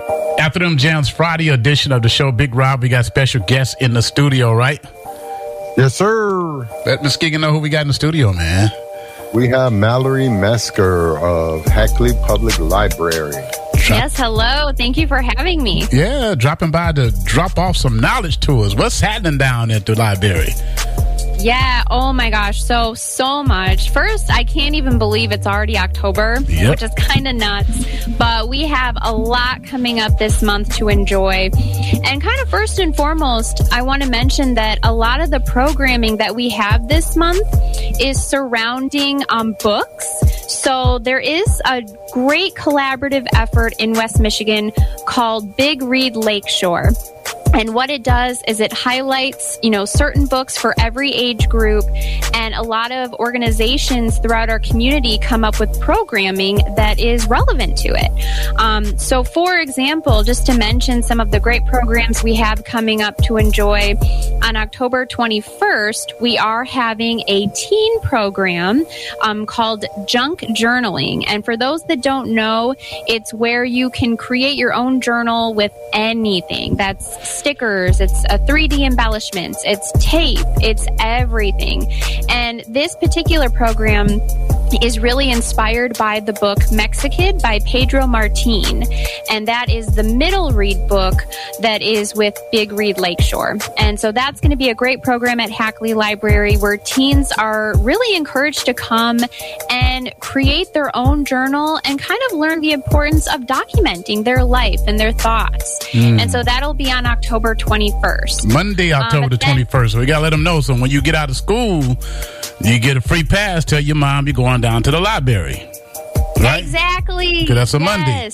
Afternoon Jams Friday edition of the show, Big Rob. We got special guests in the studio, right? Yes, sir. Let Miss Gigan know who we got in the studio, man. We have Mallory Mesker of Hackley Public Library. Yes, hello. Thank you for having me. Yeah, dropping by to drop off some knowledge to us. What's happening down at the library? Yeah, oh my gosh, so much. First, I can't even believe it's already October, which is kind of nuts. But we have a lot coming up this month to enjoy. And kind of first and foremost, I want to mention that a lot of the programming that we have this month is surrounding books. So there is a great collaborative effort in West Michigan called Big Read Lakeshore. And what it does is it highlights, certain books for every age group, and a lot of organizations throughout our community come up with programming that is relevant to it. So for example, just to mention some of the great programs we have coming up to enjoy, on October 21st, we are having a teen program called Junk Journaling. And for those that don't know, it's where you can create your own journal with anything. That's stickers, it's a 3D embellishments, it's tape, it's everything. And this particular program is really inspired by the book Mexikid by Pedro Martin. And that is the middle read book that is with Big Read Lakeshore. And so that's going to be a great program at Hackley Library where teens are really encouraged to come and create their own journal and kind of learn the importance of documenting their life and their thoughts. And so that'll be on October 21st. Monday, October the 21st. We got to let them know. So when you get out of school, you get a free pass. Tell your mom you're going down to the library. Right? Exactly. Because that's a Monday.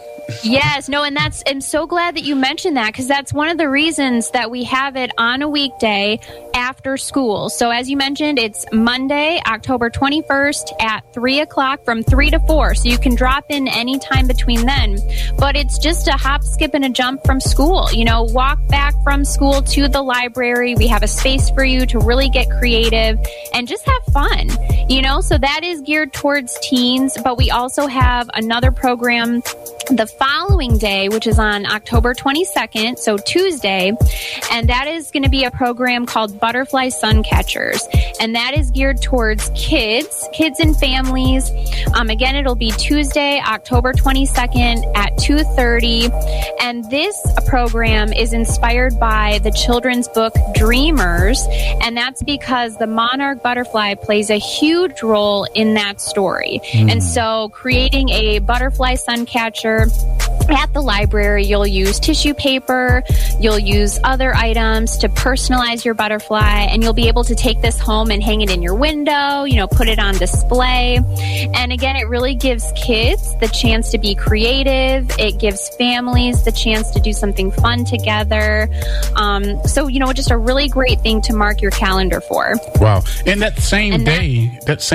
Yes, no, and I'm so glad that you mentioned that, because that's one of the reasons that we have it on a weekday after school. So as you mentioned, it's Monday, October 21st at 3 o'clock from 3 to 4. So you can drop in any time between then. But it's just a hop, skip, and a jump from school. Walk back from school to the library. We have a space for you to really get creative and just have fun. So that is geared towards teens, but we also have another program the following day, which is on October 22nd, so Tuesday, and that is going to be a program called Butterfly Suncatchers, and that is geared towards kids and families. Again, it'll be Tuesday, October 22nd at 2:30, and this program is inspired by the children's book Dreamers, and that's because the monarch butterfly plays a huge role in that story. And so creating a butterfly suncatcher at the library, you'll use tissue paper, you'll use other items to personalize your butterfly, and you'll be able to take this home and hang it in your window, put it on display. And again, it really gives kids the chance to be creative. It gives families the chance to do something fun together. So, just a really great thing to mark your calendar for. Wow. And that same day,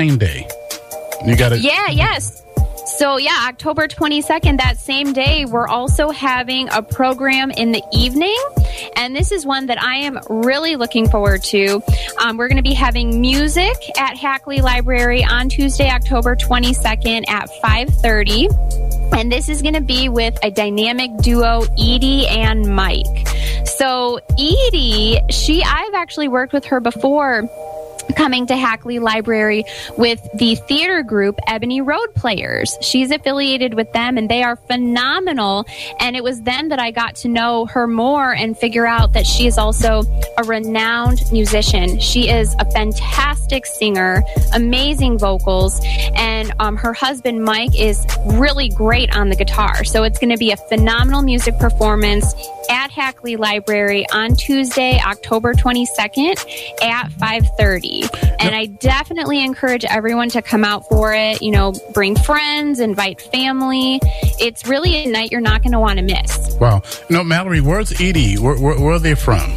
you got it. Yeah, yes. So October 22nd, that same day, we're also having a program in the evening. And this is one that I am really looking forward to. We're going to be having music at Hackley Library on Tuesday, October 22nd at 5:30. And this is going to be with a dynamic duo, Edie and Mike. So Edie, I've actually worked with her before, coming to Hackley Library with the theater group Ebony Road Players. She's affiliated with them, and they are phenomenal. And it was then that I got to know her more and figure out that she is also a renowned musician. She is a fantastic singer, amazing vocals, and her husband Mike is really great on the guitar. So it's going to be a phenomenal music performance at Hackley Library on Tuesday, October 22nd at 5:30. And I definitely encourage everyone to come out for it. Bring friends, invite family. It's really a night you're not going to want to miss. Wow. Mallory, where's Edie? Where are they from?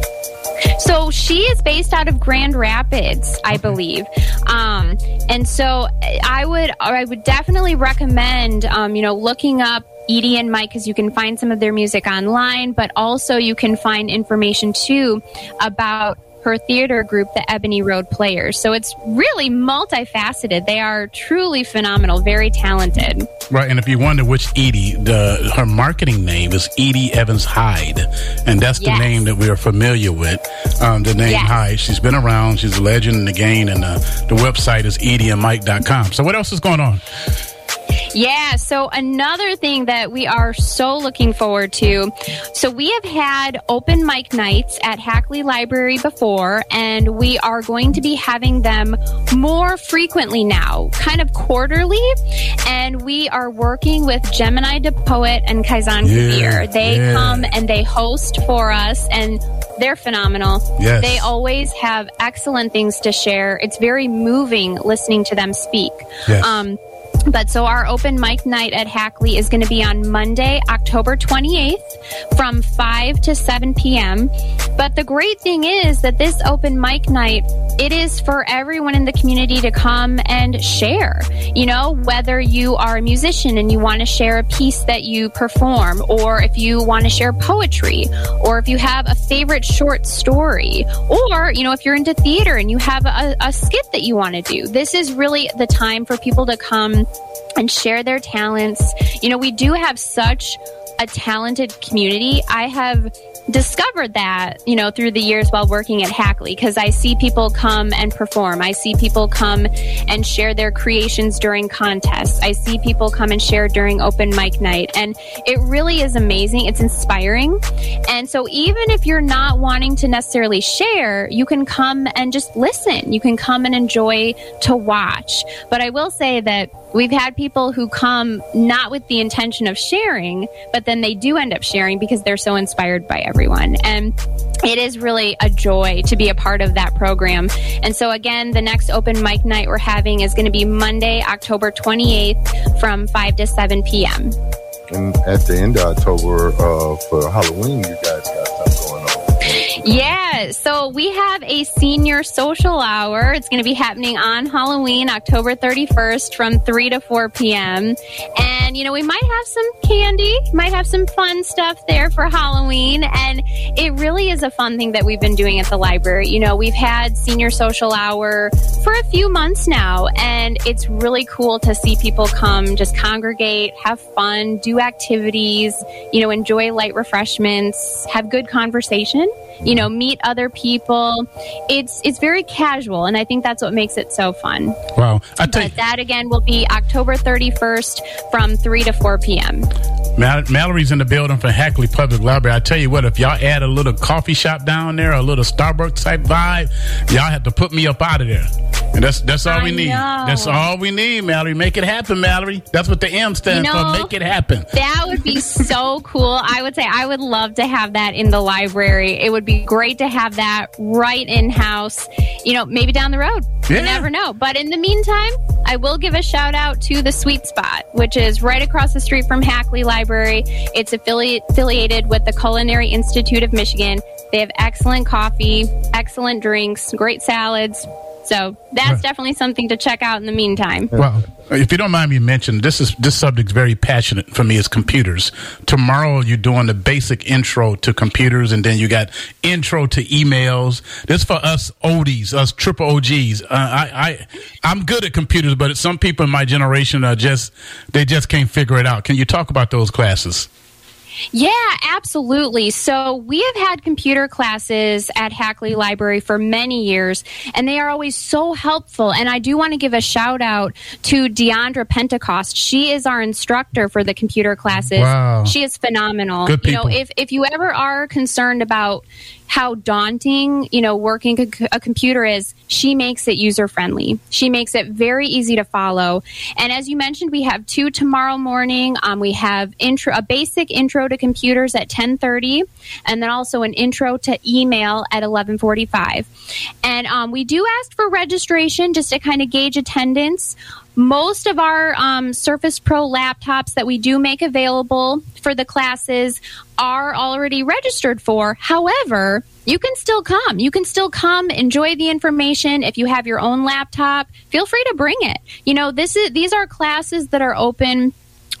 So she is based out of Grand Rapids, I believe. And so I would definitely recommend, looking up Edie and Mike, because you can find some of their music online, but also you can find information too about her theater group, the Ebony Road Players. So it's really multifaceted. They are truly phenomenal, very talented. Right, and if you wonder which Edie, her marketing name is Edie Evans Hyde, and that's the name that we're familiar with. The name Hyde. She's been around. She's a legend in the game, and the website is edieandmike.com. So what else is going on? Yeah, so another thing that we are so looking forward to, so we have had open mic nights at Hackley Library before, and we are going to be having them more frequently now, kind of quarterly, and we are working with Gemini the Poet and Kaizen Kabir. They come and they host for us, and they're phenomenal. Yes. They always have excellent things to share. It's very moving listening to them speak. Yes. But so our open mic night at Hackley is going to be on Monday, October 28th from 5 to 7 p.m. But the great thing is that this open mic night, it is for everyone in the community to come and share. You know, whether you are a musician and you want to share a piece that you perform, or if you want to share poetry, or if you have a favorite short story, or, you know, if you're into theater and you have a skit that you want to do. This is really the time for people to come and share their talents. You know, we do have such a talented community. I have discovered that, you know, through the years while working at Hackley, because I see people come and perform. I see people come and share their creations during contests. I see people come and share during open mic night. And it really is amazing. It's inspiring. And so even if you're not wanting to necessarily share, you can come and just listen. You can come and enjoy to watch. But I will say that we've had people who come not with the intention of sharing, but then they do end up sharing because they're so inspired by everyone. And it is really a joy to be a part of that program. And so again, the next open mic night we're having is going to be Monday, October 28th from 5 to 7 p.m. And at the end of October, for Halloween, you guys got something going on. Yeah, so we have a senior social hour. It's going to be happening on Halloween, October 31st from 3 to 4 p.m. And, you know, we might have some candy, might have some fun stuff there for Halloween. And it really is a fun thing that we've been doing at the library. You know, we've had senior social hour for a few months now, and it's really cool to see people come, just congregate, have fun, do activities, you know, enjoy light refreshments, have good conversation. You know, meet other people. It's very casual, and I think that's what makes it so fun. Wow. That, again, will be October 31st from 3 to 4 p.m. Mallory's in the building for Hackley Public Library. I tell you what, if y'all add a little coffee shop down there, a little Starbucks type vibe, y'all have to put me up out of there. And that's all we need. That's all we need, Mallory. Make it happen, Mallory. That's what the M stands for. Make it happen. That would be so cool. I would say I would love to have that in the library. It would be great to have that right in-house, you know, maybe down the road. Yeah. You never know. But in the meantime, I will give a shout out to the Sweet Spot, which is right across the street from Hackley Library. It's affiliated with the Culinary Institute of Michigan. They have excellent coffee, excellent drinks, great salads. So that's definitely something to check out in the meantime. Well, if you don't mind me mentioning, this subject's very passionate for me, is computers. Tomorrow you're doing the basic intro to computers, and then you got intro to emails. This for us oldies, us triple OGs. I'm good at computers, but some people in my generation they just can't figure it out. Can you talk about those classes? Yeah, absolutely. So we have had computer classes at Hackley Library for many years, and they are always so helpful. And I do want to give a shout out to Deandra Pentecost. She is our instructor for the computer classes. Wow. She is phenomenal. Good people. You know, if you ever are concerned about how daunting, you know, working a computer is, she makes it user-friendly. She makes it very easy to follow. And as you mentioned, we have 2 tomorrow morning. We have a basic intro to computers at 10:30, and then also an intro to email at 11:45. And we do ask for registration just to kind of gauge attendance. Most of our Surface Pro laptops that we do make available for the classes are already registered for. However, you can still come. You can still come, enjoy the information. If you have your own laptop, feel free to bring it. You know, these are classes that are open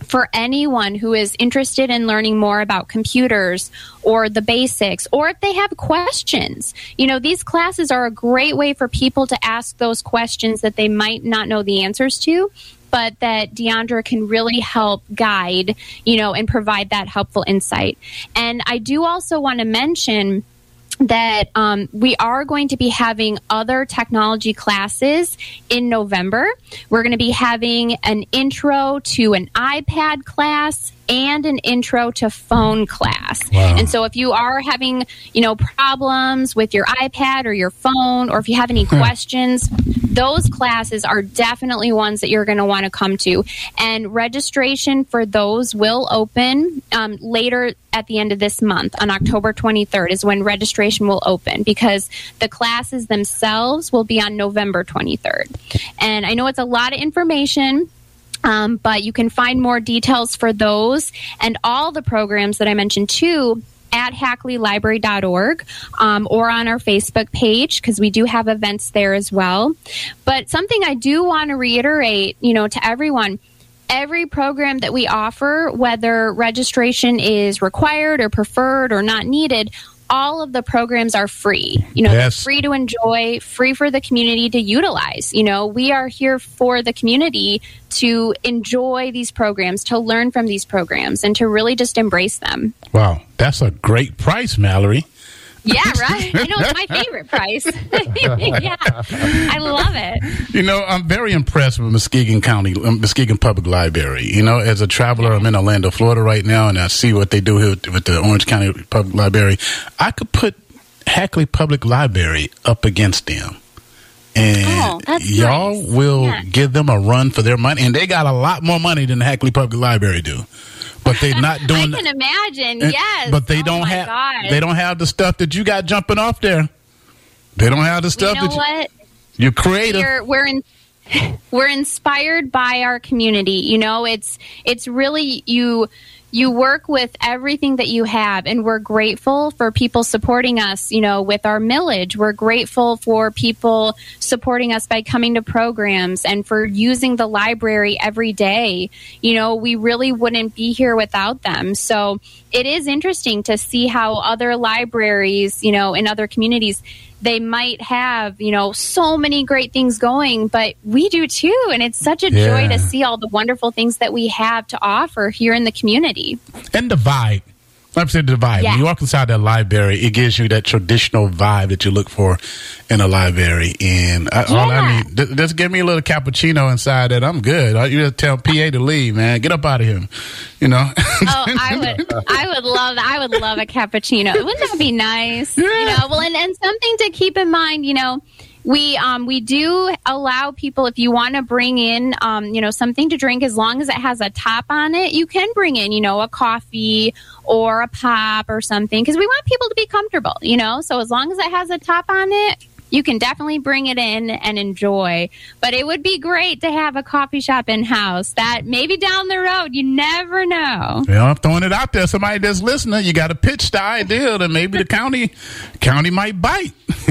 for anyone who is interested in learning more about computers or the basics, or if they have questions. These classes are a great way for people to ask those questions that they might not know the answers to, but that Deandra can really help guide, and provide that helpful insight. And I do also want to mention that we are going to be having other technology classes in November. We're going to be having an intro to an iPad class and an intro to phone class. Wow. And so if you are having, problems with your iPad or your phone, or if you have any questions, those classes are definitely ones that you're going to want to come to. And registration for those will open later at the end of this month. On October 23rd is when registration will open, because the classes themselves will be on November 23rd. And I know it's a lot of information, but you can find more details for those and all the programs that I mentioned too at HackleyLibrary.org or on our Facebook page, because we do have events there as well. But something I do want to reiterate, to everyone, every program that we offer, whether registration is required or preferred or not needed, all of the programs are free. They're free to enjoy, free for the community to utilize. We are here for the community to enjoy these programs, to learn from these programs, and to really just embrace them. Wow, that's a great price, Mallory. Yeah, right. It's my favorite price. Yeah, I love it. I'm very impressed with Muskegon Public Library. As a traveler, I'm in Orlando, Florida right now, and I see what they do here with the Orange County Public Library. I could put Hackley Public Library up against them. And y'all will give them a run for their money. And they got a lot more money than the Hackley Public Library do. But they're not doing. I can imagine. Yes, but they don't have. God. They don't have the stuff that you got jumping off there. They don't have the stuff what? You're creative. We're inspired by our community. It's really you work with everything that you have, and we're grateful for people supporting us, with our millage. We're grateful for people supporting us by coming to programs and for using the library every day. We really wouldn't be here without them. So it is interesting to see how other libraries, in other communities, they might have, so many great things going, but we do too. And it's such a joy to see all the wonderful things that we have to offer here in the community. And the vibe. I've said the vibe. Yeah. When you walk inside that library, it gives you that traditional vibe that you look for in a library. And all I need, just give me a little cappuccino inside that. I'm good. You just tell PA to leave, man. Get up out of here. Oh, I would love a cappuccino. Wouldn't that be nice? Yeah. And something to keep in mind, we do allow people, if you want to bring in, something to drink, as long as it has a top on it, you can bring in, a coffee or a pop or something, because we want people to be comfortable, so as long as it has a top on it, you can definitely bring it in and enjoy. But it would be great to have a coffee shop in-house. That maybe down the road, you never know. Well, I'm throwing it out there. Somebody that's listening, you got to pitch the idea that maybe the county might bite.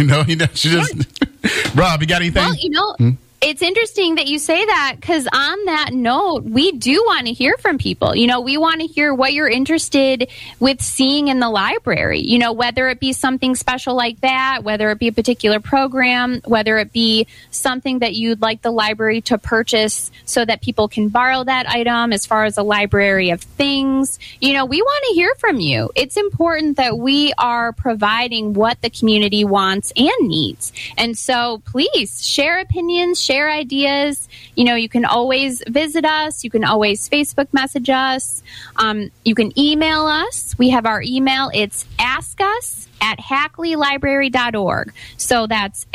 Rob, you got anything? Well, it's interesting that you say that, because on that note, we do want to hear from people. We want to hear what you're interested with seeing in the library, whether it be something special like that, whether it be a particular program, whether it be something that you'd like the library to purchase so that people can borrow that item as far as a library of things. We want to hear from you. It's important that we are providing what the community wants and needs. And so please share opinions, share ideas. You can always visit us. You can always Facebook message us. You can email us. We have our email. It's askus@HackleyLibrary.org. So that's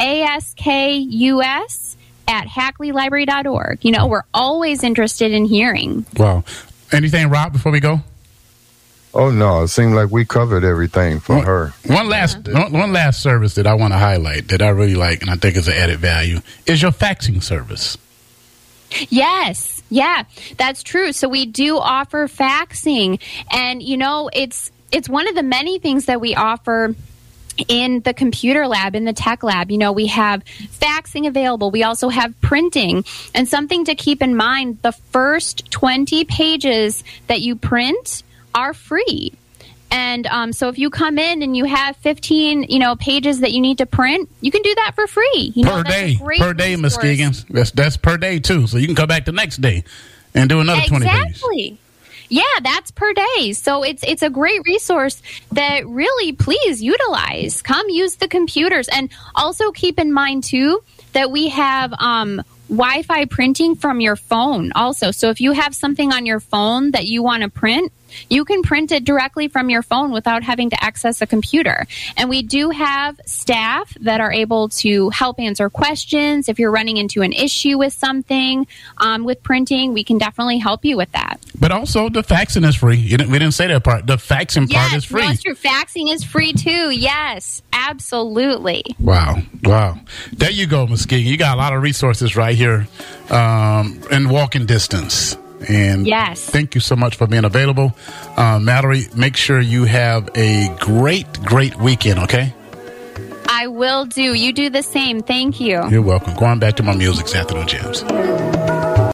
ASKUS@HackleyLibrary.org. We're always interested in hearing. Wow. Anything, Rob, before we go? Oh, no. It seemed like we covered everything for her. One last service that I want to highlight that I really like and I think is an added value is your faxing service. Yes. Yeah, that's true. So we do offer faxing. And, it's one of the many things that we offer in the computer lab, in the tech lab. We have faxing available. We also have printing. And something to keep in mind, the first 20 pages that you print are free. And so if you come in and you have 15, pages that you need to print, you can do that for free. Per day, Ms. Skeegans. That's per day too. So you can come back the next day and do another 20 pages. Exactly. Yeah, that's per day. So it's a great resource that really, please utilize. Come use the computers. And also keep in mind too that we have Wi-Fi printing from your phone also. So if you have something on your phone that you want to print, you can print it directly from your phone without having to access a computer. And we do have staff that are able to help answer questions. If you're running into an issue with something with printing, we can definitely help you with that. But also, the faxing is free. We didn't say that part. The faxing part is free. Yes, true. Faxing is free too. Yes, absolutely. Wow. There you go, Ms. Skeegans. You got a lot of resources right here in walking distance. And yes, thank you so much for being available. Mallory, make sure you have a great weekend, okay? I will do. You do the same. Thank you. You're welcome. Going back to my music's Afternoon Jams.